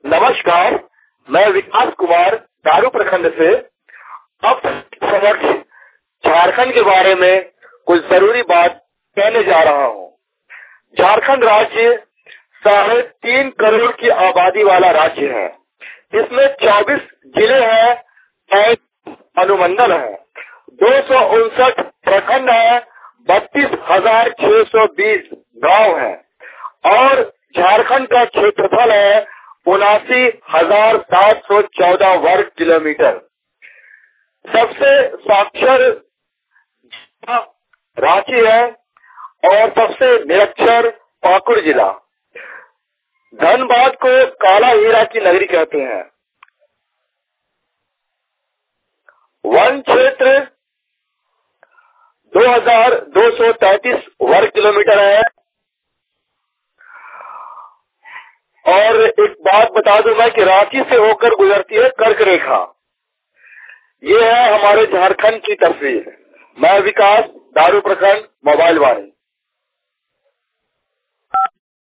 नमस्कार, मैं विकास कुमार दारू प्रखंड से अब समक्ष झारखंड के बारे में कुछ जरूरी बात कहने जा रहा हूँ। झारखंड राज्य 3.5 करोड़ की आबादी वाला राज्य है। इसमें 24 जिले हैं, 5 अनुमंडल हैं, 259 प्रखंड है, 32,620 गांव हैं और झारखंड का क्षेत्रफल है 79,714 वर्ग किलोमीटर। सबसे साक्षर रांची है और सबसे निरक्षर पाकुड़ जिला। धनबाद को काला हीरा की नगरी कहते हैं। वन क्षेत्र 2,233 वर्ग किलोमीटर है। और एक बात बता दूं मैं कि रांची से होकर गुजरती है कर्क रेखा। ये है हमारे झारखंड की तस्वीर। मैं विकास, दारू प्रखंड, मोबाइल वाणी।